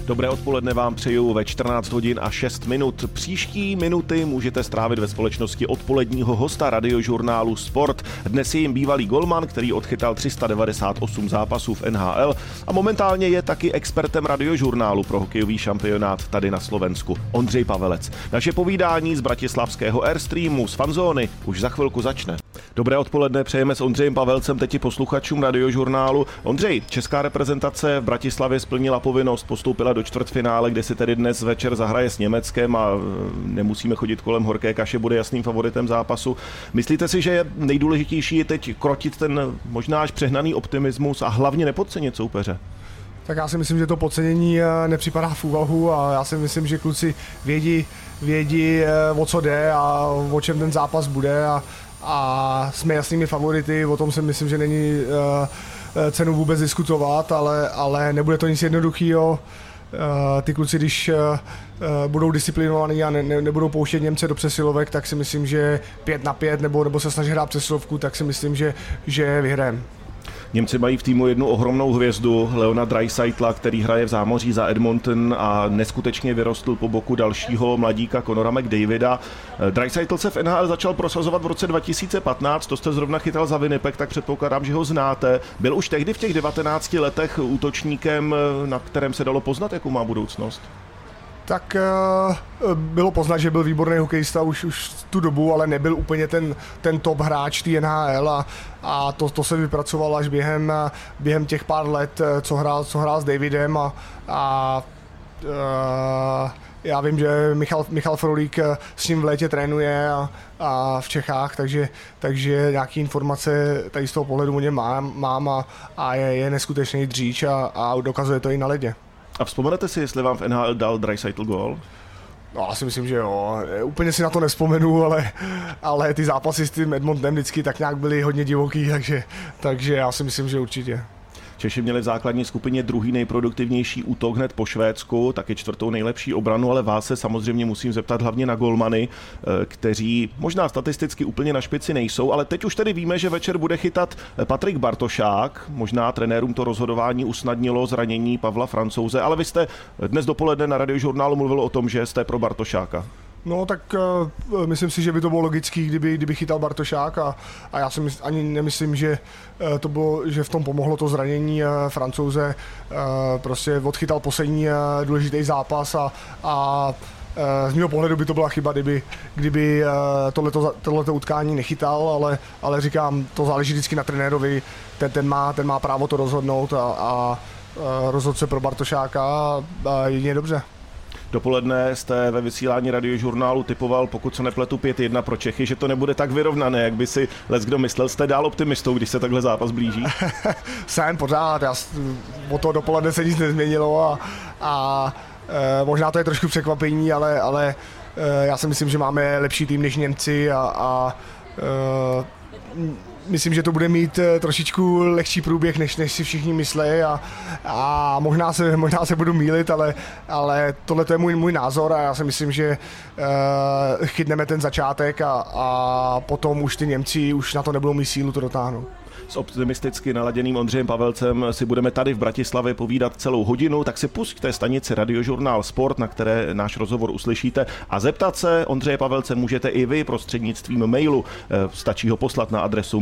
Dobré odpoledne vám přeju ve 14 hodin a 6 minut. Příští minuty můžete strávit ve společnosti odpoledního hosta radiožurnálu Sport. Dnes je jim bývalý golman, který odchytal 398 zápasů v NHL a momentálně je taky expertem radiožurnálu pro hokejový šampionát tady na Slovensku. Ondřej Pavelec. Naše povídání z bratislavského Airstreamu z fanzóny už za chvilku začne. Dobré odpoledne přejeme s Ondřejem Pavelcem, teď i posluchačům radiožurnálu. Ondřej, česká reprezentace v Bratislavě splnila povinnost, postoupila do čtvrtfinále, kde si tedy dnes večer zahraje s Německem a nemusíme chodit kolem horké kaše, bude jasným favoritem zápasu. Myslíte si, že je nejdůležitější teď krotit ten možná až přehnaný optimismus a hlavně nepodcenit soupeře? Tak já si myslím, že to podcenění nepřipadá v úvahu a já si myslím, že kluci vědí o co jde a o čem ten zápas bude a jsme jasnými favority, o tom si myslím, že není cenu vůbec diskutovat, ale nebude to nic jednoduchého. Ty kluci, když budou disciplinovaní a nebudou pouštět Němce do přesilovek, tak si myslím, že 5-5 nebo se snaží hrát přesilovku, tak si myslím, že vyhrajeme. Němci mají v týmu jednu ohromnou hvězdu, Leona Draisaitl'a, který hraje v zámoří za Edmonton a neskutečně vyrostl po boku dalšího mladíka Connora McDavida. Draisaitl se v NHL začal prosazovat v roce 2015, to jste zrovna chytal za Winnipeg, tak předpokládám, že ho znáte. Byl už tehdy v těch 19 letech útočníkem, na kterém se dalo poznat, jakou má budoucnost? Tak bylo poznat, že byl výborný hokejista už tu dobu, ale nebyl úplně ten top hráč té NHL a to se vypracovalo až během těch pár let, co hrál s Davidem a já vím, že Michal Frolík s ním v létě trénuje a v Čechách, takže nějaké informace tady z toho pohledu o něm mám a je neskutečný dříč a dokazuje to i na ledě. A vzpomenete si, jestli vám v NHL dal Draisaitl gól? No, já si myslím, že jo. Úplně si na to nevzpomenu, ale ty zápasy s tím Edmontonem vždycky tak nějak byly hodně divoký, takže já si myslím, že určitě. Češi měli v základní skupině druhý nejproduktivnější útok hned po Švédsku, taky čtvrtou nejlepší obranu, ale vás se samozřejmě musím zeptat hlavně na golmany, kteří možná statisticky úplně na špici nejsou, ale teď už tedy víme, že večer bude chytat Patrik Bartošák, možná trenérům to rozhodování usnadnilo zranění Pavla Francouze, ale vy jste dnes dopoledne na radiožurnálu mluvil o tom, že jste pro Bartošáka. No tak myslím si, že by to bylo logický, kdyby chytal Bartošák a já si ani nemyslím, že že v tom pomohlo to zranění Francouze. Prostě odchytal poslední důležitý zápas a z mého pohledu by to byla chyba, kdyby tohleto utkání nechytal, ale říkám, to záleží vždycky na trenérovi, ten má právo to rozhodnout a rozhodl se pro Bartošáka a jedině dobře. Dopoledne jste ve vysílání radiožurnálu typoval, pokud se nepletu, 5-1 pro Čechy, že to nebude tak vyrovnané, jak by si leckdo myslel. Jste dál optimistou, když se takhle zápas blíží? Jsem pořád, od toho dopoledne se nic nezměnilo a možná to je trošku překvapení, ale já si myslím, že máme lepší tým než Němci a myslím, že to bude mít trošičku lehčí průběh, než si všichni myslí a možná se budu mýlit, ale tohle je můj názor a já si myslím, že chytneme ten začátek a potom už ty Němci už na to nebudou mít sílu to dotáhnout. S optimisticky naladěným Ondřejem Pavelcem si budeme tady v Bratislavě povídat celou hodinu, tak si pusťte stanici Radiožurnál Sport, na které náš rozhovor uslyšíte a zeptat se Ondřeje Pavelce můžete i vy prostřednictvím mailu. Stačí ho poslat na adresu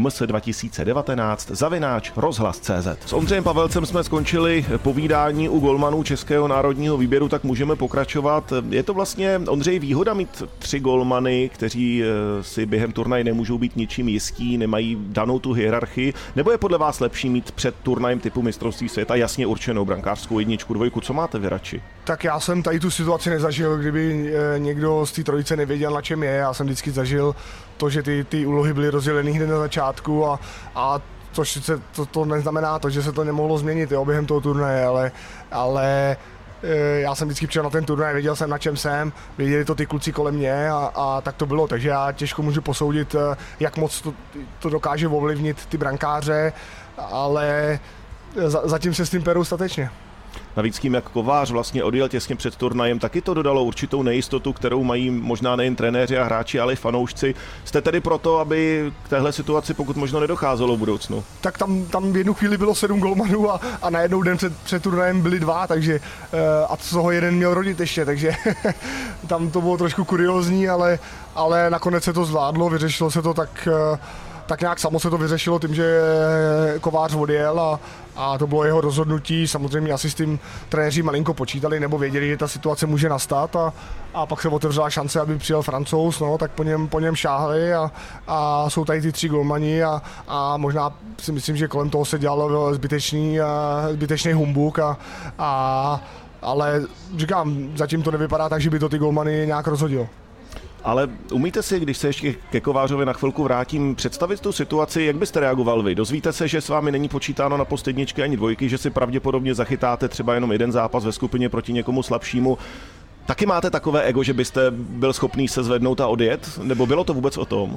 ms2019@rozhlas.cz. S Ondřejem Pavelcem jsme skončili povídání u golmanů českého národního výběru, tak můžeme pokračovat. Je to vlastně, Ondřej, výhoda mít 3 golmany, kteří si během turnaje nemůžou být ničím jistí, nemají danou tu hierarchii, nebo je podle vás lepší mít před turnajem typu mistrovství světa jasně určenou brankářskou 1, 2, co máte vy radši? Tak já jsem tady tu situaci nezažil, kdyby někdo z té trojice nevěděl, na čem je. Já jsem vždycky zažil to, že ty úlohy byly rozděleny hned na začátku a to neznamená to, že se to nemohlo změnit během toho turnaje, ale já jsem vždycky přijel na ten turnaj, věděl jsem, na čem jsem, věděli to ty kluci kolem mě a tak to bylo, takže já těžko můžu posoudit, jak moc to dokáže ovlivnit ty brankáře, ale zatím se s tím perou statečně. Navíc tím, jak Kovář vlastně odjel těsně před turnajem, taky to dodalo určitou nejistotu, kterou mají možná nejen trenéři a hráči, ale i fanoušci. Jste tedy proto, aby k téhle situaci pokud možno nedocházelo v budoucnu? Tak tam v jednu chvíli bylo 7 golmanů a najednou den před turnajem byli 2, takže a z toho jeden měl rodit ještě, takže tam to bylo trošku kuriózní, ale nakonec se to zvládlo, vyřešilo se to tak nějak samo se to vyřešilo tím, že Kovář odjel a to bylo jeho rozhodnutí. Samozřejmě asi s tím trenéři malinko počítali nebo věděli, že ta situace může nastat a pak se otevřela šance, aby přijel Francouz, no, tak po něm šáhli a jsou tady ty 3 golmani a možná si myslím, že kolem toho se dělalo zbytečný humbuk ale říkám, zatím to nevypadá tak, že by to ty golmany nějak rozhodilo. Ale umíte si, když se ještě ke Kovářovi na chvilku vrátím, představit tu situaci, jak byste reagoval vy? Dozvíte se, že s vámi není počítáno na post jedničky ani dvojky, že si pravděpodobně zachytáte třeba jenom jeden zápas ve skupině proti někomu slabšímu. Taky máte takové ego, že byste byl schopný se zvednout a odjet? Nebo bylo to vůbec o tom?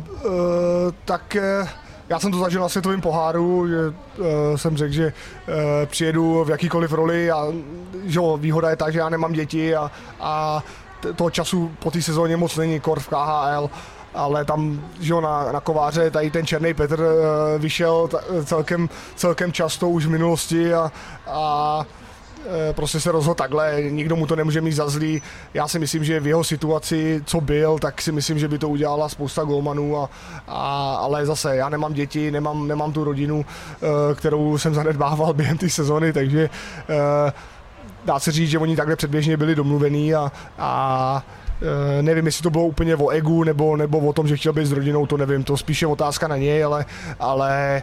Já jsem to zažil na světovém poháru, že jsem řekl, že přijedu v jakýkoliv roli a že výhoda je ta, že já nemám děti a toho času po té sezóně moc není, kor v KHL, ale tam, že na Kováře tady ten Černý Petr vyšel celkem často už v minulosti a prostě se rozhodl takhle, nikdo mu to nemůže mít za zlý. Já si myslím, že v jeho situaci, co byl, tak si myslím, že by to udělala spousta golmanů, ale zase já nemám děti, nemám tu rodinu, kterou jsem zanedbával během té sezony, takže dá se říct, že oni takhle předběžně byli domluvení a nevím, jestli to bylo úplně o egu nebo o tom, že chtěl být s rodinou, to nevím, to spíše otázka na něj, ale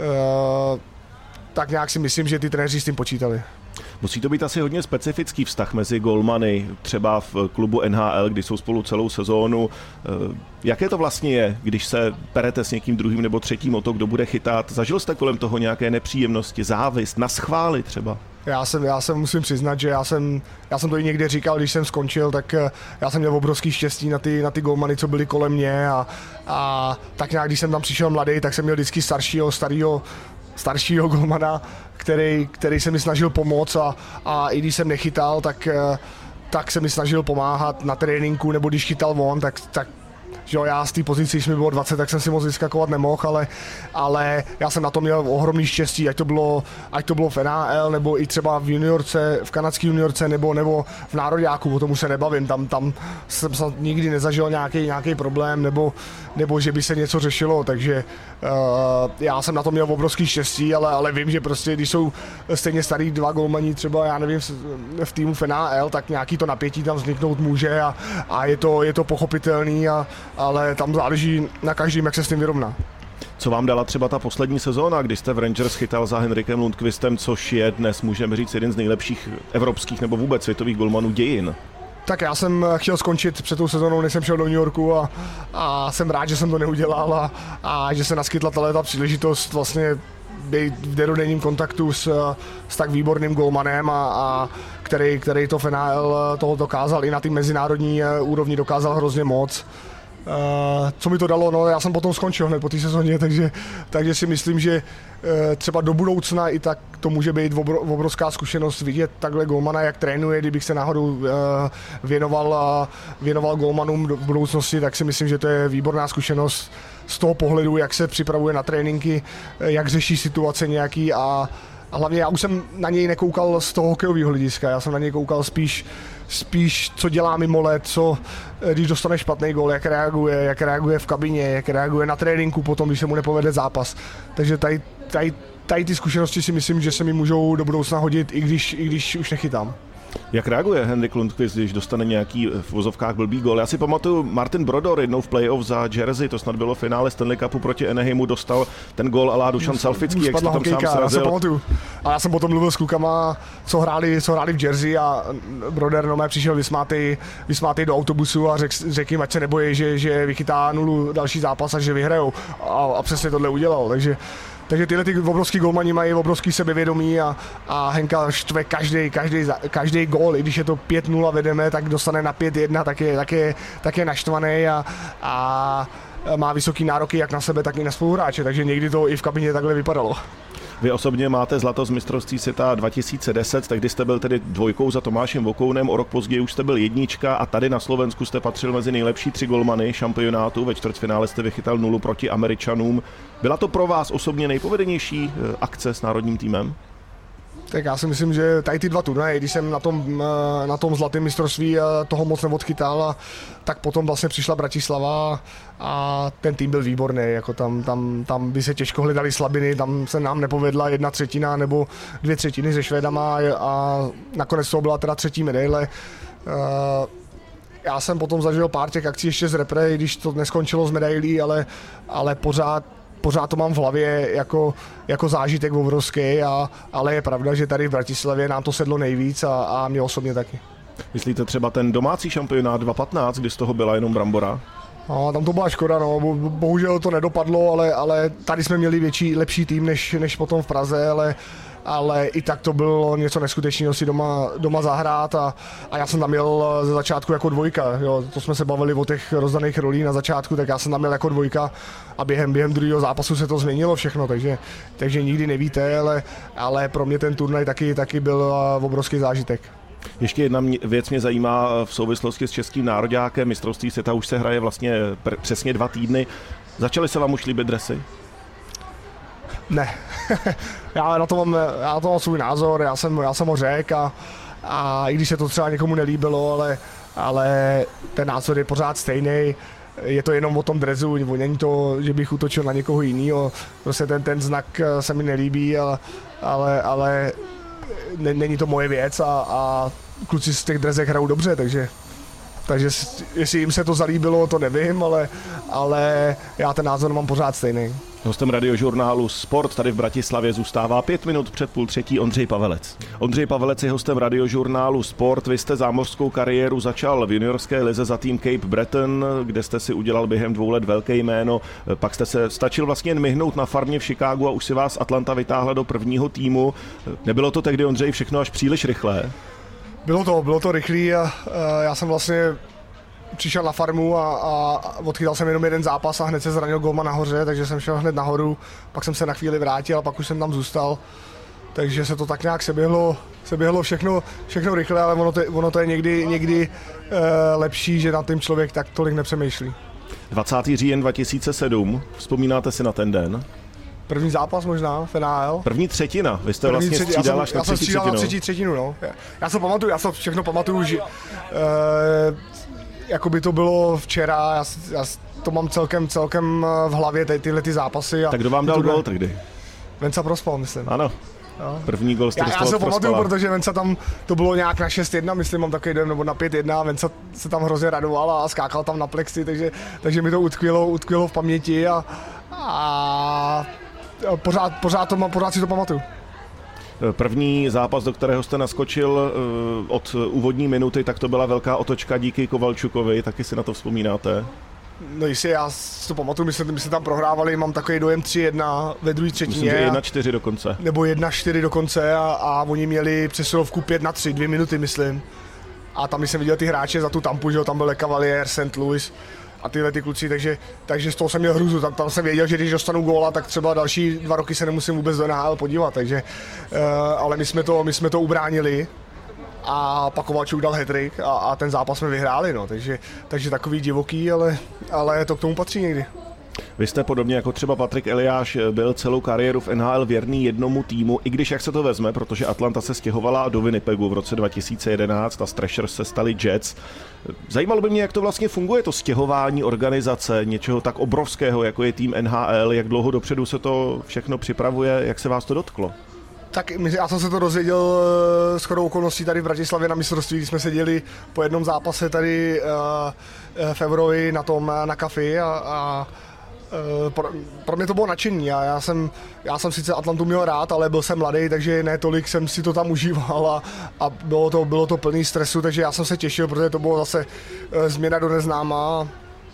tak nějak si myslím, že ty trenéři s tím počítali. Musí to být asi hodně specifický vztah mezi golmany, třeba v klubu NHL, kdy jsou spolu celou sezónu. Jaké to vlastně je, když se perete s někým druhým nebo třetím o to, kdo bude chytat? Zažil jste kolem toho nějaké nepříjemnosti, závist, naschvály třeba? Já jsem musím přiznat, že já jsem to i někde říkal, když jsem skončil, tak já jsem měl obrovský štěstí na ty golmany, co byli kolem mě a tak nějak, když jsem tam přišel mladý, tak jsem měl vždycky staršího golmana, který se mi snažil pomoct a i když jsem nechytal, tak se mi snažil pomáhat na tréninku, nebo když chytal on, tak že jo, já z té pozici, když mi bylo 20, tak jsem si moc vyskakovat nemohl, ale já jsem na to měl ohromný štěstí, ať to bylo v NHL, nebo i třeba v juniorce, v kanadské juniorce, nebo v nároďáku, o tomu se nebavím, tam jsem nikdy nezažil nějaký problém, nebo že by se něco řešilo, takže já jsem na to měl obrovský štěstí, ale vím, že prostě, když jsou stejně starý 2 golmani, třeba já nevím, v týmu v NHL, tak nějaký to napětí tam vzniknout může a je to pochopitelný, ale tam záleží na každém, jak se s tím vyrovná. Co vám dala třeba ta poslední sezóna, kdy jste v Rangers chytal za Henrikem Lundqvistem, což je dnes, můžeme říct, jeden z nejlepších evropských nebo vůbec světových golmanů dějin? Tak já jsem chtěl skončit před tou sezónou, než jsem šel do New Yorku a jsem rád, že jsem to neudělal a že se naskytla ta příležitost vlastně být v dennodenním kontaktu s tak výborným golmanem a který to v NHL toho dokázal i na té mezinárodní úrovni dokázal hrozně moc. Co mi to dalo? No, já jsem potom skončil hned po té sezóně, takže si myslím, že třeba do budoucna i tak to může být obrovská zkušenost vidět takhle golmana, jak trénuje, kdybych se náhodou věnoval golmanům v budoucnosti, tak si myslím, že to je výborná zkušenost z toho pohledu, jak se připravuje na tréninky, jak řeší situace nějaký a hlavně já už jsem na něj nekoukal z toho hokejového hlediska, já jsem na něj koukal spíš co dělá mimo let, když dostane špatný gól, jak reaguje v kabině, jak reaguje na tréninku potom, když se mu nepovede zápas. Takže tady ty zkušenosti si myslím, že se mi můžou do budoucna hodit, i když už nechytám. Jak reaguje Henrik Lundqvist, když dostane nějaký v vozovkách blbý gól? Já si pamatuju, Martin Brodor jednou v playoff za Jersey, to snad bylo finále Stanley Cupu proti Anaheimu, dostal ten gól à la Dušan Salfický, jak jste tam sám srazil. A já jsem potom mluvil s klukama, co hráli v Jersey a Brodor přišel vysmátej do autobusu a řekl jim, ať se nebojí, že vychytá 0 další zápas a že vyhrajou. A přesně tohle udělal, takže tyhle ty obrovský golmani mají obrovský sebevědomí a Henka štve každý gól, i když je to 5-0 vedeme, tak dostane na 5-1, tak je naštvaný a má vysoký nároky jak na sebe, tak i na spoluhráče, takže někdy to i v kabině takhle vypadalo. Vy osobně máte zlato z mistrovství světa 2010, tehdy jste byl tedy dvojkou za Tomášem Vokounem, o rok později už jste byl jednička a tady na Slovensku jste patřil mezi nejlepší 3 golmany šampionátu. Ve čtvrtfinále jste vychytal 0 proti Američanům. Byla to pro vás osobně nejpovedenější akce s národním týmem? Tak já si myslím, že tady ty 2 turnaje, když jsem na tom zlatém mistrovství toho moc neodchytal, tak potom vlastně přišla Bratislava a ten tým byl výborný. Jako tam by se těžko hledaly slabiny, tam se nám nepovedla 1/3 nebo 2/3 se Švédama a nakonec to byla teda 3. medaile. Já jsem potom zažil pár těch akcí ještě z repre, když to neskončilo z medailí, ale pořád to mám v hlavě jako zážitek obrovský, ale je pravda, že tady v Bratislavě nám to sedlo nejvíc a mě osobně taky. Myslíte třeba ten domácí šampionát 2015, kdy z toho byla jenom brambora? No, tam to byla škoda, no. Bohužel to nedopadlo, ale tady jsme měli lepší tým než potom v Praze, ale i tak to bylo něco neskutečného si doma zahrát a já jsem tam měl ze začátku jako 2, jo, to jsme se bavili o těch rozdaných rolí na začátku, tak já jsem tam měl jako 2 a během druhého zápasu se to změnilo všechno, takže nikdy nevíte, ale pro mě ten turnaj taky byl obrovský zážitek. Ještě jedna věc mě zajímá v souvislosti s českým nároďákem. Mistrovství světa už se hraje vlastně přesně 2 týdny. Začaly se vám už líbit dresy? Ne, já na to mám svůj názor, já jsem ho řekl a i když se to třeba někomu nelíbilo, ale ten názor je pořád stejný. Je to jenom o tom dresu, není to, že bych útočil na někoho jiného. Prostě ten znak se mi nelíbí, ale není to moje věc a kluci z těch dresech hrajou dobře, takže jestli jim se to zalíbilo, to nevím, ale já ten názor mám pořád stejný. Hostem radiožurnálu Sport tady v Bratislavě zůstává 5 minut před 2:30 Ondřej Pavelec. Ondřej Pavelec je hostem radiožurnálu Sport. Vy jste zámořskou kariéru začal v juniorské lize za tým Cape Breton, kde jste si udělal během 2 let velké jméno. Pak jste se stačil vlastně jen myhnout na farmě v Chicagu a už si vás Atlanta vytáhla do prvního týmu. Nebylo to tehdy, Ondřej, všechno až příliš rychlé? Bylo to rychlé a já jsem vlastně přišel na farmu a odchytal jsem jenom 1 zápas a hned se zranil golman nahoře, takže jsem šel hned nahoru, pak jsem se na chvíli vrátil a pak už jsem tam zůstal. Takže se to tak nějak seběhlo všechno rychle, ale ono to je někdy lepší, že na tím člověk tak tolik nepřemýšlí. 20. říjen 2007, vzpomínáte si na ten den? První zápas možná, v NHL. První třetina, vy jste vlastně střídal až na třetí třetinu. Já jsem střídal na třetinu, no. Já to všechno pamatuju, že jako by to bylo včera, já to mám celkem v hlavě, tyhle ty zápasy. Tak kdo vám dal gól tehdy? Venca Prospal, myslím. Ano. No. První gól jste dostal od Prospala. Já se pamatuju, protože Venca tam, to bylo nějak na 6-1, myslím, mám takový dojem, nebo na 5-1, Venca se tam hrozně radoval a skákal tam na plexi, takže mi to utkvělo v paměti a pořád si to pamatuju. První zápas, do kterého jste naskočil od úvodní minuty, tak to byla velká otočka díky Kovalčukovi, taky si na to vzpomínáte? No jistě, já si to pamatuju, my jsme tam prohrávali, mám takový dojem 3-1 ve druhé třetině. Myslím, že 1-4 dokonce. Nebo 1-4 dokonce a oni měli přesilovku 5-3, 2 minuty, myslím. A tam jsem viděl ty hráče za tu Tampu, že jo, tam byl Cavalier, St. Louis a tyhle ty kluci, takže z toho jsem měl hruzu, tam jsem věděl, že když dostanu góla, tak třeba další 2 roky se nemusím vůbec do NHL podívat, takže, ale my jsme to ubránili a pak Kovalčuk dal hat-trick a ten zápas jsme vyhráli, no, takže takový divoký, ale to k tomu patří někdy. Vy jste podobně jako třeba Patrik Eliáš byl celou kariéru v NHL věrný jednomu týmu, i když jak se to vezme, protože Atlanta se stěhovala do Winnipegu v roce 2011 a Thrashers se stali Jets. Zajímalo by mě, jak to vlastně funguje, to stěhování organizace, něčeho tak obrovského, jako je tým NHL, jak dlouho dopředu se to všechno připravuje, jak se vás to dotklo? Tak já jsem se to dozvěděl shodou okolností tady v Bratislavě na mistrovství, když jsme seděli po jednom zápase tady v Evroji na kafi a pro mě to bylo nadšení. Já jsem sice Atlantu měl rád, ale byl jsem mladý, takže ne tolik jsem si to tam užíval a bylo to plný stresu, takže já jsem se těšil, protože to bylo zase změna do neznáma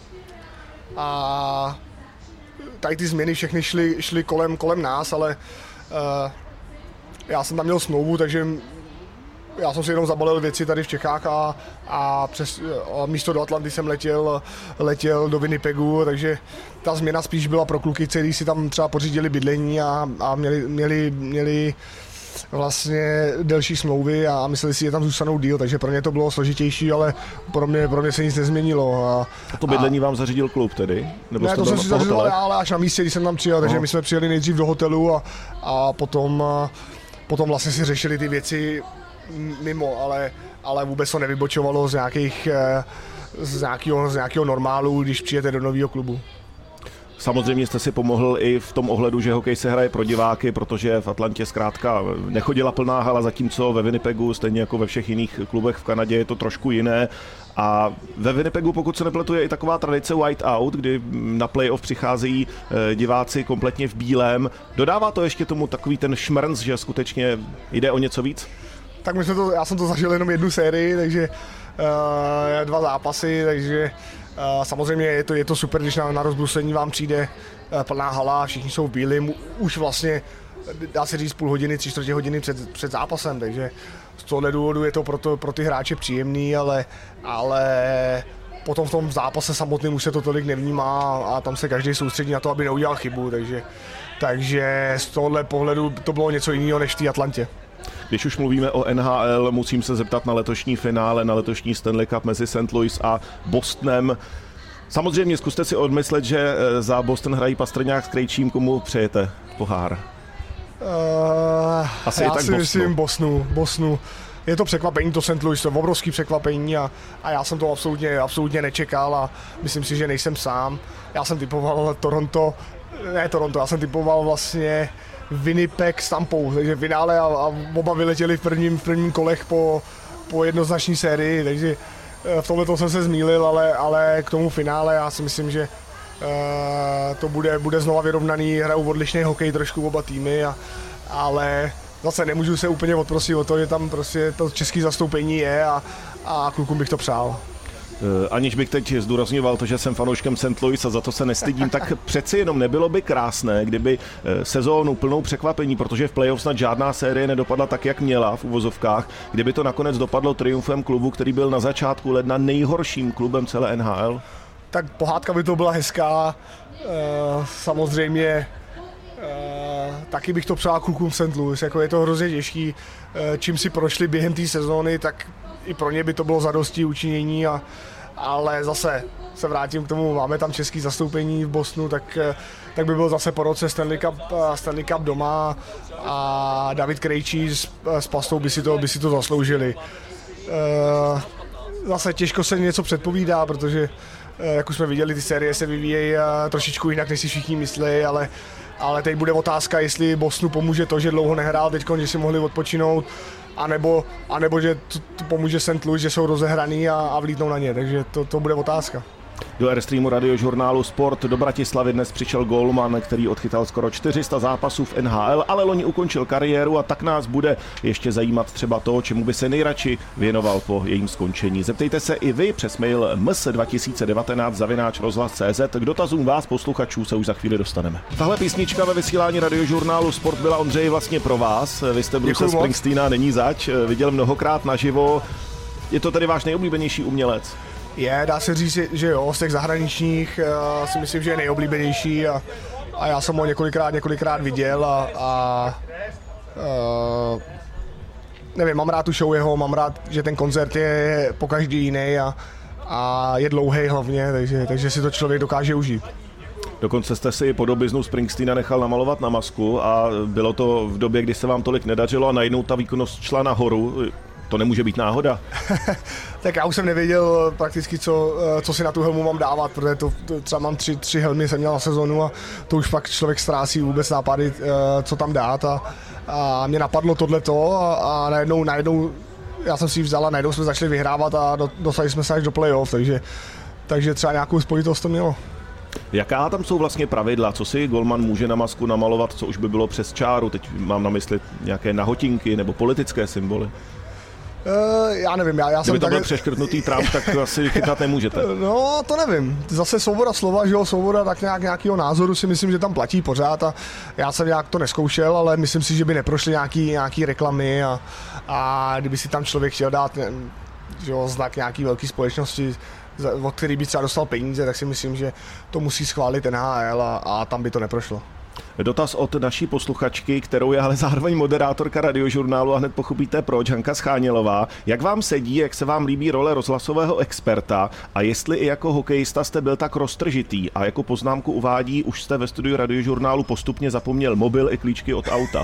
a tady ty změny všechny šly kolem nás, ale já jsem tam měl smlouvu, takže já jsem si jenom zabalil věci tady v Čechách a místo do Atlanty jsem letěl do Winnipegu, takže ta změna spíš byla pro kluky, kteří si tam třeba pořídili bydlení a měli vlastně delší smlouvy a mysleli si, že tam zůstanou díl, takže pro mě to bylo složitější, ale pro mě se nic nezměnilo. A to bydlení vám zařídil klub tedy? Nebo ne, to jsem si zařídil ale až na místě, když jsem tam přijel, takže my jsme přijeli nejdřív do hotelu a potom vlastně si řešili ty věci mimo, ale vůbec to nevybočovalo z nějakého normálu, když přijete do nového klubu. Samozřejmě jste si pomohl i v tom ohledu, že hokej se hraje pro diváky, protože v Atlantě zkrátka nechodila plná hala, zatímco ve Winnipegu, stejně jako ve všech jiných klubech v Kanadě, je to trošku jiné. A ve Winnipegu, pokud se nepletu, je i taková tradice white out, kdy na playoff přicházejí diváci kompletně v bílém. Dodává to ještě tomu takový ten šmrnc, že skutečně jde o něco víc? Tak já jsem to zažil jenom jednu sérii, takže 2 zápasy, takže samozřejmě je to super, když na rozbrusení vám přijde plná hala, všichni jsou v bílém, už vlastně dá se říct půl hodiny, 3/4 hodiny před zápasem, takže z tohohle důvodu je to pro ty hráče příjemný, ale potom v tom zápase samotným už se to tolik nevnímá a tam se každý soustředí na to, aby neudělal chybu, takže z tohohle pohledu to bylo něco jiného než v té Atlantě. Když už mluvíme o NHL, musím se zeptat na letošní finále, na letošní Stanley Cup mezi St. Louis a Bostonem. Samozřejmě zkuste si odmyslet, že za Boston hrají Pastrňák s Krejčím, komu přejete pohár? Asi já si myslím Bostonu. Je to překvapení, to St. Louis, to je obrovský překvapení a já jsem to absolutně nečekal a myslím si, že nejsem sám. Já jsem typoval já jsem typoval vlastně Winnipeg s Tampou, takže v finále a oba vyletěli v prvním kolech po jednoznačné sérii, takže v tomhle jsem se zmýlil, ale k tomu finále já si myslím, že to bude znova vyrovnaný, hrajou odlišný hokej trošku oba týmy, ale zase nemůžu se úplně odprosit o to, že tam prostě to české zastoupení je a klukům bych to přál. Aniž bych teď zdůrazňoval to, že jsem fanouškem St. Louis a za to se nestydím, tak přeci jenom nebylo by krásné, kdyby sezónu plnou překvapení, protože v playoff snad žádná série nedopadla tak, jak měla v uvozovkách, kdyby to nakonec dopadlo triumfem klubu, který byl na začátku ledna nejhorším klubem celé NHL? Tak pohádka by to byla hezká, samozřejmě taky bych to přál klukům St. Louis, jako je to hrozně těžký, čím si prošli během té sezóny, tak i pro ně by to bylo zadosti učinění, ale zase se vrátím k tomu, máme tam český zastoupení v Bostonu, tak by byl zase po roce Stanley Cup doma a David Krejčí s Pastou by si to zasloužili. Zase těžko se něco předpovídá, protože jak už jsme viděli, ty série se vyvíjejí trošičku jinak, než si všichni myslí, ale teď bude otázka, jestli Bostonu pomůže to, že dlouho nehrál teď, že si mohli odpočinout, anebo že to pomůže St. Louis, že jsou rozehraný a vlítnou na ně, takže to bude otázka. Do Airstreamu radiožurnálu Sport do Bratislavy dnes přišel golman, který odchytal skoro 400 zápasů v NHL, ale loni ukončil kariéru a tak nás bude ještě zajímat třeba to, čemu by se nejradši věnoval po jejím skončení. Zeptejte se i vy přes mail ms2019@rozhlas.cz. K dotazům vás, posluchačů, se už za chvíli dostaneme. Tahle písnička ve vysílání radiožurnálu Sport byla, Ondřej, vlastně pro vás. Vy jste Bruce Springsteena, není zač, viděl mnohokrát naživo. Je to tedy váš nejoblíbenější umělec? Dá se říct, že jo, z těch zahraničních si myslím, že je nejoblíbenější a já jsem ho několikrát viděl a nevím, mám rád tu show jeho, mám rád, že ten koncert je pokaždý jiný a je dlouhý hlavně, takže si to člověk dokáže užít. Dokonce jste si podobiznu Springsteena nechal namalovat na masku a bylo to v době, kdy se vám tolik nedařilo a najednou ta výkonnost šla nahoru. To nemůže být náhoda. Tak já už jsem nevěděl prakticky, co si na tu helmu mám dávat, protože to třeba mám tři helmy, jsem měl na sezonu a to už pak člověk ztrácí vůbec nápady, co tam dát a mě napadlo tohleto a najednou já jsem si ji vzal a najednou jsme začali vyhrávat a dostali jsme se až do playoff, takže třeba nějakou spojitost to mělo. Jaká tam jsou vlastně pravidla, co si golman může na masku namalovat, co už by bylo přes čáru, teď mám na mysli nějaké nahotinky nebo politické symboly? Já nevím, já jsem kdyby to také... byl přeškrtnutý Trump, tak to asi chytat nemůžete. No, to nevím. Zase svoboda slova, že jo, svoboda tak nějakého názoru si myslím, že tam platí pořád a já jsem nějak to neskoušel, ale myslím si, že by neprošly nějaký reklamy a kdyby si tam člověk chtěl dát, že jo, znak nějaký velký společnosti, od který by třeba dostal peníze, tak si myslím, že to musí schválit NHL a tam by to neprošlo. Dotaz od naší posluchačky, kterou je ale zároveň moderátorka Radiožurnálu a hned pochopíte proč, Hanka Schánělová. Jak vám sedí, jak se vám líbí role rozhlasového experta a jestli i jako hokejista jste byl tak roztržitý a jako poznámku uvádí, už jste ve studiu Radiožurnálu postupně zapomněl mobil i klíčky od auta.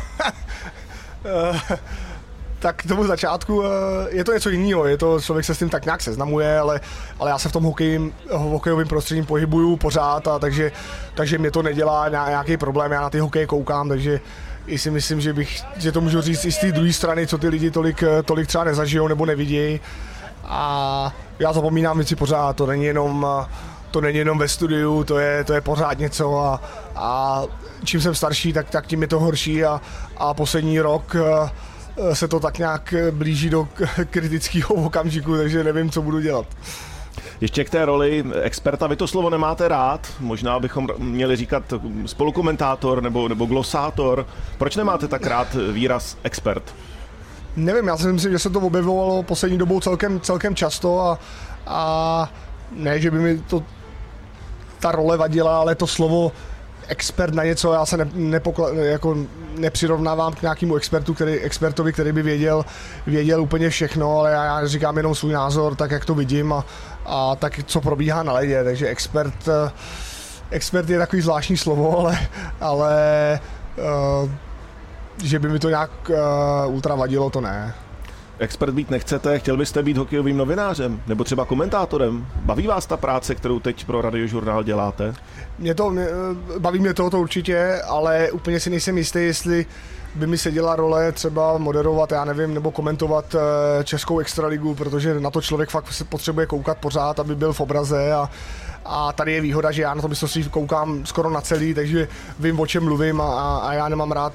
Tak k tomu začátku je to něco jiného, člověk se s tím tak nějak seznamuje, ale já se v tom hokejovém prostředí pohybuju pořád, takže mě to nedělá nějaký problém, já na ty hokeje koukám, takže i si myslím, že to můžu říct i z té druhé strany, co ty lidi tolik třeba nezažijou nebo nevidějí a já zapomínám věci pořád, to není jenom ve studiu, to je pořád něco a čím jsem starší, tak tím je to horší a poslední rok se to tak nějak blíží do kritického okamžiku, takže nevím, co budu dělat. Ještě k té roli experta, vy to slovo nemáte rád, možná bychom měli říkat spolukomentátor nebo glosátor. Proč nemáte tak rád výraz expert? Nevím, já si myslím, že se to objevovalo poslední dobou celkem často a ne, že by mi ta role vadila, ale to slovo expert na něco, já se nepřirovnávám k nějakému expertovi, který by věděl úplně všechno, ale já říkám jenom svůj názor, tak jak to vidím a tak, co probíhá na ledě, takže expert je takový zvláštní slovo, ale že by mi to nějak ultra vadilo, to ne. Expert být nechcete, chtěl byste být hokejovým novinářem nebo třeba komentátorem? Baví vás ta práce, kterou teď pro Radiožurnál děláte? Baví mě to určitě, ale úplně si nejsem jistý, jestli by mi seděla role třeba moderovat, já nevím, nebo komentovat českou extraligu, protože na to člověk fakt se potřebuje koukat pořád, aby byl v obraze a tady je výhoda, že já na to mistrovství koukám skoro na celý, takže vím, o čem mluvím a já nemám rád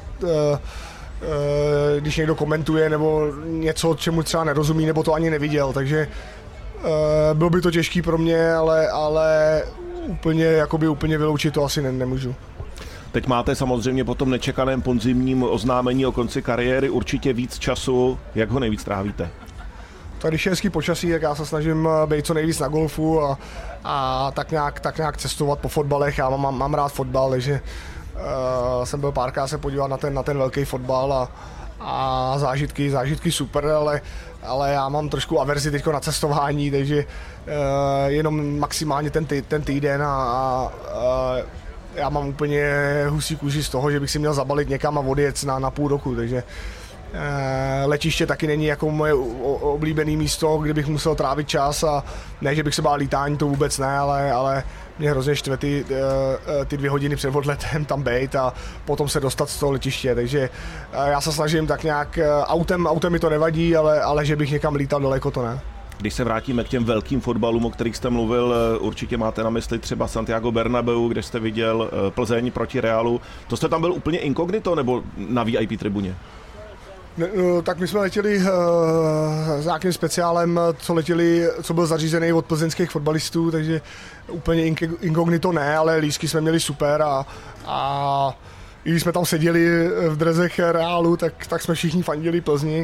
když někdo komentuje nebo něco, čemu třeba nerozumí, nebo to ani neviděl, takže bylo by to těžký pro mě, ale úplně vyloučit to asi nemůžu. Teď máte samozřejmě po tom nečekaném podzimním oznámení o konci kariéry určitě víc času, jak ho nejvíc trávíte? Tak když je hezký počasí, tak já se snažím být co nejvíc na golfu a tak nějak cestovat po fotbalech, já mám rád fotbal, takže jsem byl párkrát se podívat na ten velký fotbal a zážitky super, ale já mám trošku averzi teďko na cestování, takže jenom maximálně ten týden a já mám úplně husí kůži z toho, že bych si měl zabalit někam a odjet na půl roku, takže letiště taky není jako moje oblíbené místo, kde bych musel trávit čas a ne, že bych se bál lítání, to vůbec ne, ale mě hrozně štve ty 2 hodiny před odletem tam bejt a potom se dostat z toho letiště, takže já se snažím tak nějak, autem mi to nevadí, ale že bych někam lítal daleko, to ne. Když se vrátíme k těm velkým fotbalům, o kterých jste mluvil, určitě máte na mysli třeba Santiago Bernabéu, kde jste viděl Plzeň proti Realu. To jste tam byl úplně inkognito nebo na VIP tribuně? No, tak my jsme letěli s nějakým speciálem, co byl zařízený od plzeňských fotbalistů, takže úplně inkognito ne, ale lístky jsme měli super a i když jsme tam seděli v drezech Reálu, tak jsme všichni fandili Plzni.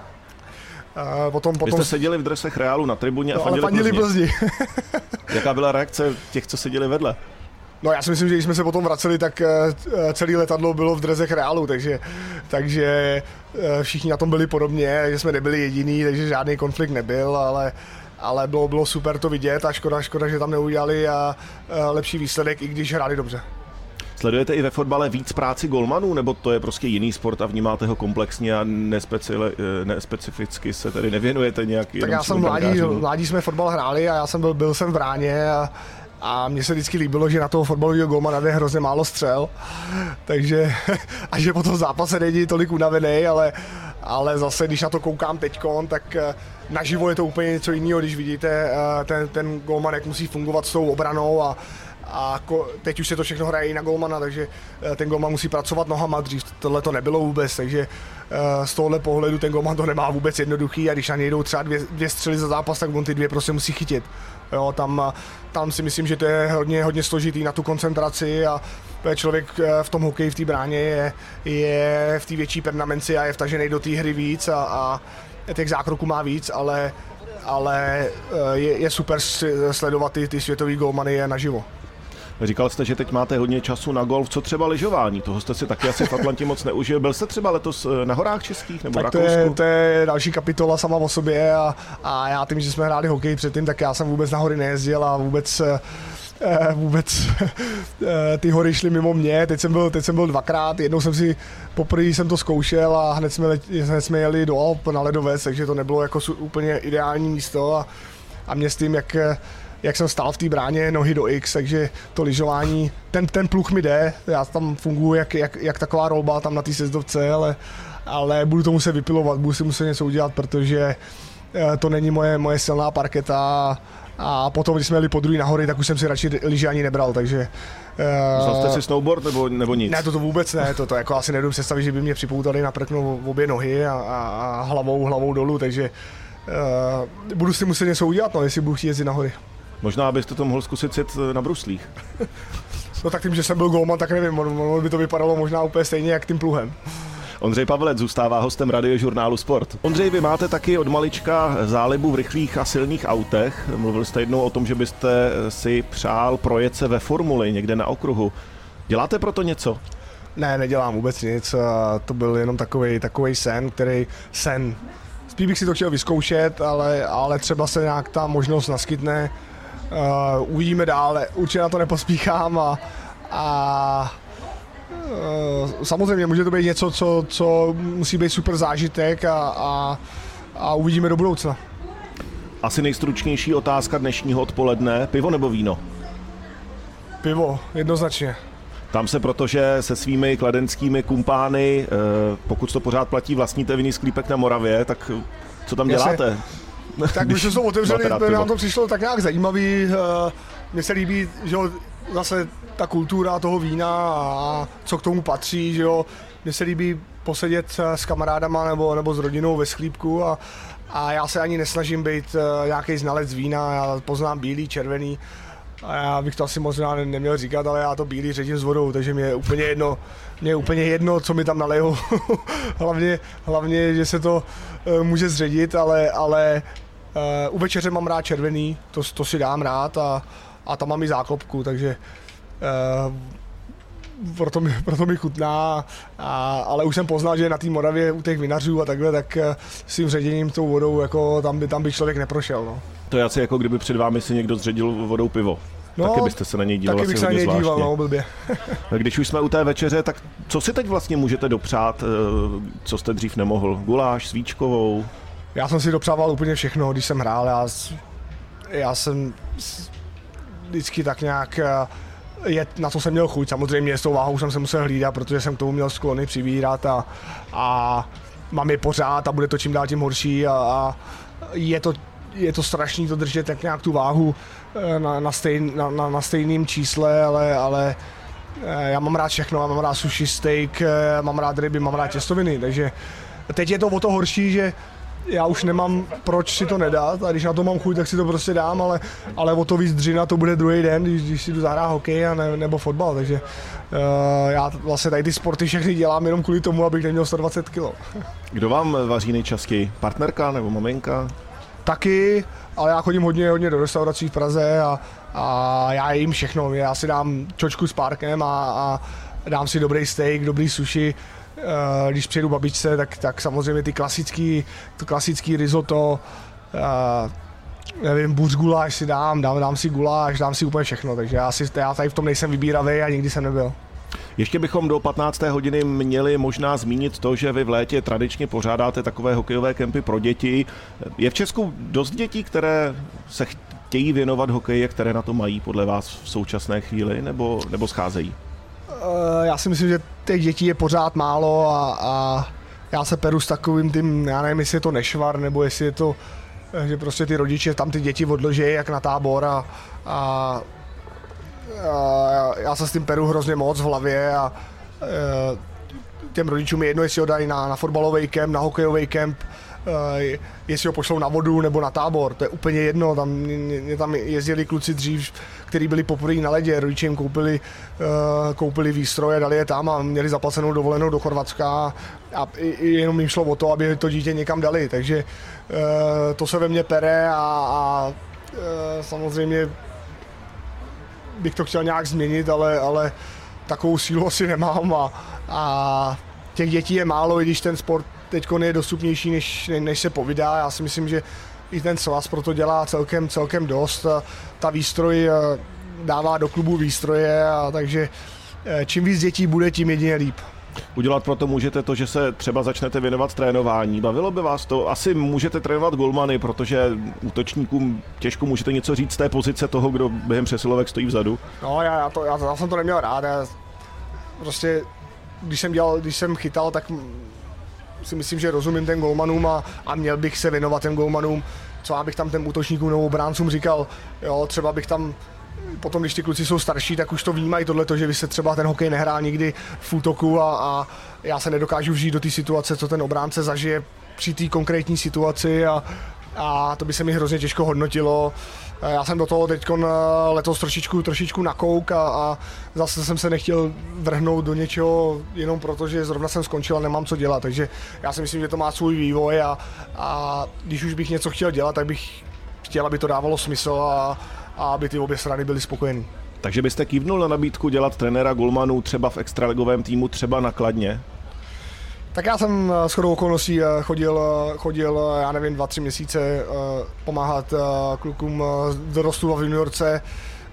Vy jste seděli v dresech Reálu na tribuně a fandili Plzni. Jaká byla reakce těch, co seděli vedle? No já si myslím, že když jsme se potom vraceli, tak celé letadlo bylo v drezech Reálu, takže všichni na tom byli podobně, že jsme nebyli jediný, takže žádný konflikt nebyl, ale bylo super to vidět a škoda, že tam neudělali lepší výsledek, i když hráli dobře. Sledujete i ve fotbale víc práci golmanů, nebo to je prostě jiný sport a vnímáte ho komplexně a nespecificky se tedy nevěnujete nějak? Tak já jsem mládí jsme fotbal hráli a byl jsem v bráně a mně se vždycky líbilo, že na toho fotbalového golmana jde hrozně málo střel, takže a že po tom zápase není tolik unavený, ale zase, když na to koukám teďkon, tak naživo je to úplně něco jiného, když vidíte ten golman, jak musí fungovat s tou obranou teď už se to všechno hraje i na golmana, takže ten golman musí pracovat nohama, dřív tohle to nebylo vůbec, takže z tohohle pohledu ten golman to nemá vůbec jednoduchý a když na něj jdou třeba dvě střely za zápas, tak on ty dvě prostě musí chytit. Jo, tam si myslím, že to je hodně složitý na tu koncentraci a člověk v tom hokeji v té bráně je v té větší permanenci a je vtažený do té hry víc a těch zákroků má víc, ale je super sledovat ty světový golmany naživo. Říkal jste, že teď máte hodně času na golf, co třeba lyžování, toho jste si taky asi v Atlantě moc neužil. Byl jste třeba letos na horách českých nebo tak Rakousku? To je další kapitola sama o sobě a já tím, že jsme hráli hokej předtím, tak já jsem vůbec na hory nejezdil a vůbec ty hory šly mimo mě. Teď jsem byl dvakrát, jednou poprvé jsem to zkoušel a hned jsme jeli do Alp na ledovec, takže to nebylo jako úplně ideální místo a mě s tím, jak jsem stál v té bráně nohy do X, takže to lyžování, ten pluh mi jde, já tam funguji jak taková rolba tam na té sjezdovce, ale budu to muset vypilovat, budu si muset něco udělat, protože to není moje silná parketa a potom, když jsme jeli po druhý nahory, tak už jsem si radši lyže ani nebral, takže... Vzal jste si snowboard nebo nic? Ne, to vůbec ne, to jako asi nedovedu představit, že by mě připoutali na prkno obě nohy a hlavou dolů, takže budu si muset něco udělat, jestli budu chtít jezdit nahory. Možná byste to mohl zkusit sit na bruslích. No tak tím, že jsem byl golman, tak nevím, by to vypadalo možná úplně stejně jak tím pluhem. Ondřej Pavelec zůstává hostem Radiožurnálu Sport. Ondřej, vy máte taky od malička zálibu v rychlých a silných autech. Mluvil jste jednou o tom, že byste si přál projet se ve formuli někde na okruhu. Děláte proto něco? Ne, nedělám vůbec nic. To byl jenom takovej sen. Spíš bych si to chtěl vyzkoušet, ale třeba se nějak ta možnost naskytne. Uvidíme dále, určitě na to nepospíchám a samozřejmě může to být něco, co musí být super zážitek a uvidíme do budoucna. Asi nejstručnější otázka dnešního odpoledne, pivo nebo víno? Pivo, jednoznačně. Tam se, protože se svými kladenskými kumpány, pokud to pořád platí, vlastníte vinný sklípek na Moravě, tak co tam děláte? Tak když jsme to otevřeli, nám to přišlo tak nějak zajímavý. Mně se líbí, že zase ta kultura toho vína a co k tomu patří, že jo. Mně se líbí posedět s kamarádama nebo s rodinou ve sklípku a já se ani nesnažím být nějaký znalec vína, já poznám bílý, červený. A já bych to asi možná neměl říkat, ale já to bílý ředím s vodou, takže mě je úplně jedno, co mi tam nalejou. hlavně, že se to může zředit, ale u večeře mám rád červený, to si dám rád a tam mám i záklopku, takže proto mi chutná, ale už jsem poznal, že na té Moravě u těch vinařů a takhle, tak s tím ředěním tou vodou, jako tam by člověk neprošel. No. To je asi jako kdyby před vámi si někdo zředil vodou pivo. No, taky byste se na něj díval asi hodně zvláštně. No, blbě. Když už jsme u té večeře, tak co si teď vlastně můžete dopřát, co jste dřív nemohl? Guláš, svíčkovou? Já jsem si dopřával úplně všechno, když jsem hrál. Já jsem vždycky tak nějak... na to jsem měl chuť, samozřejmě s tou váhou jsem se musel hlídat, protože jsem k tomu měl sklony přibírat a mám je pořád a bude to čím dál tím horší a je to strašný to držet tak nějak tu váhu na stejném čísle, ale já mám rád všechno, já mám rád sushi, steak, mám rád ryby, mám rád těstoviny, takže teď je to o to horší, že já už nemám proč si to nedat a když na to mám chuť, tak si to prostě dám, ale o to víc dřina to bude druhý den, když si jdu zahrát hokej nebo fotbal, takže já vlastně tady ty sporty všechny dělám jenom kvůli tomu, abych neměl 120 kg. Kdo vám vaří nejčastěji? Partnerka nebo maminka? Taky, ale já chodím hodně do restaurací v Praze a já jím všechno. Já si dám čočku s párkem a dám si dobrý steak, dobrý sushi. Když přijedu babičce, tak samozřejmě ty klasický risotto, nevím, buř guláš si dám si guláš, dám si úplně všechno, takže já tady v tom nejsem vybíravý a nikdy jsem nebyl. Ještě bychom do 15. hodiny měli možná zmínit to, že vy v létě tradičně pořádáte takové hokejové kempy pro děti. Je v Česku dost dětí, které se chtějí věnovat hokeji, které na to mají podle vás v současné chvíli, nebo scházejí? Já si myslím, že těch dětí je pořád málo a já se peru s takovým tím, já nevím, jestli je to nešvar, nebo jestli je to, že prostě ty rodiče tam ty děti odloží jak na tábor a já se s tím peru hrozně moc v hlavě a těm rodičům je jedno, jestli ho dají na fotbalový kemp, na hokejový kemp, jestli ho pošlou na vodu nebo na tábor, to je úplně jedno, tam jezdili kluci dřív, kteří byli poprvé na ledě, rodiče jim koupili výstroje, dali je tam a měli zaplacenou dovolenou do Chorvatska a jenom jim šlo o to, aby to dítě někam dali, takže to se ve mně pere a samozřejmě bych to chtěl nějak změnit, ale takovou sílu asi nemám a těch dětí je málo, i když ten sport teď je dostupnější, než se povídá. Já si myslím, že i ten svaz pro to dělá celkem dost. Ta výstroj dává do klubu výstroje, takže čím víc dětí bude, tím jedině líp. Udělat proto můžete to, že se třeba začnete věnovat trénování. Bavilo by vás to? Asi můžete trénovat golmany, protože útočníkům těžko můžete něco říct z té pozice toho, kdo během přesilovek stojí vzadu. No, já jsem to neměl rád. Já prostě, když jsem chytal, tak si myslím, že rozumím těm golmanům a měl bych se věnovat těm golmanům, co abych tam těm útočníkům nebo obráncům říkal, jo, třeba bych tam potom, když ty kluci jsou starší, tak už to vnímají tohleto, že vy se třeba ten hokej nehrál nikdy v útoku a já se nedokážu vžít do té situace, co ten obránce zažije při té konkrétní situaci a to by se mi hrozně těžko hodnotilo. Já jsem do toho teď letos trošičku nakouk a zase jsem se nechtěl vrhnout do něčeho jenom proto, že zrovna jsem skončil a nemám co dělat, takže já si myslím, že to má svůj vývoj a když už bych něco chtěl dělat, tak bych chtěl, aby to dávalo smysl a aby ty obě strany byly spokojený. Takže byste kývnul na nabídku dělat trenéra golmanů třeba v extraligovém týmu, třeba na Kladně? Tak já jsem shodou okolností chodil, já nevím, 2-3 měsíce pomáhat klukům dorostu a v juniorce.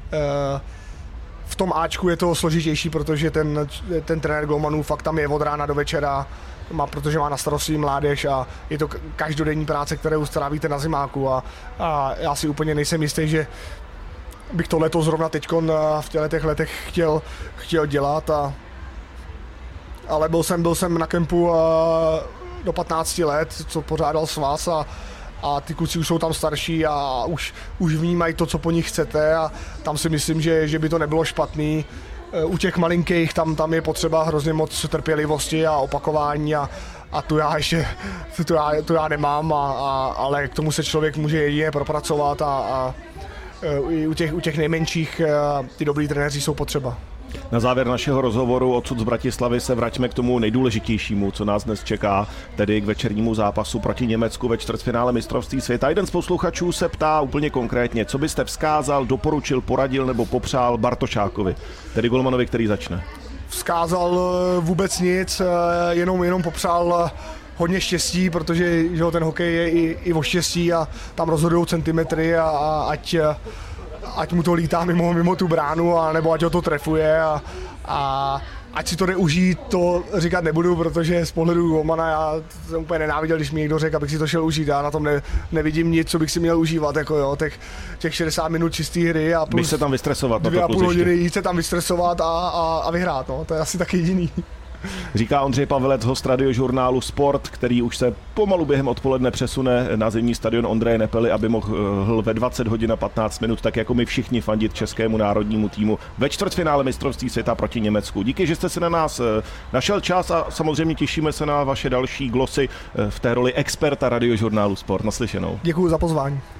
V tom Ačku je to složitější, protože ten trenér golmanů fakt tam je od rána do večera, protože má na starosti mládež a je to každodenní práce, kterou strávíte na zimáku a já si úplně nejsem jistý, že bych to letos zrovna teďkon v těch letech chtěl dělat ale byl jsem na kempu do 15 let, co pořádal svaz a ty kluci už jsou tam starší a už vnímají to, co po nich chcete a tam si myslím, že by to nebylo špatný. U těch malinkých tam je potřeba hrozně moc trpělivosti a opakování a tu já nemám, ale k tomu se člověk může jedině propracovat a u těch nejmenších ty dobrý trenéři jsou potřeba. Na závěr našeho rozhovoru odsud z Bratislavy se vraťme k tomu nejdůležitějšímu, co nás dnes čeká, tedy k večernímu zápasu proti Německu ve čtvrtfinále mistrovství světa. Jeden z posluchačů se ptá úplně konkrétně, co byste vzkázal, doporučil, poradil nebo popřál Bartošákovi, tedy golmanovi, který začne. Vzkázal vůbec nic, jenom popřál hodně štěstí, protože ten hokej je i o štěstí a tam rozhodují centimetry a ať mu to lítá mimo tu bránu, nebo ať ho to trefuje a ať si to jde užít, to říkat nebudu, protože z pohledu golmana já jsem úplně nenáviděl, když mi někdo řekl, abych si to šel užít. Já na tom nevidím nic, co bych si měl užívat, těch 60 minut čistý hry a plus se tam vystresovat, 2,5 hodiny jít se tam vystresovat a vyhrát, to je asi tak jediný. Říká Ondřej Pavelec, host Radiožurnálu Sport, který už se pomalu během odpoledne přesune na zimní stadion Ondreje Nepely, aby mohl ve 20 hodin a 15 minut, tak jako my všichni, fandit českému národnímu týmu ve čtvrtfinále mistrovství světa proti Německu. Díky, že jste si na nás našel čas a samozřejmě těšíme se na vaše další glosy v té roli experta Radiožurnálu Sport. Naslyšenou. Děkuji za pozvání.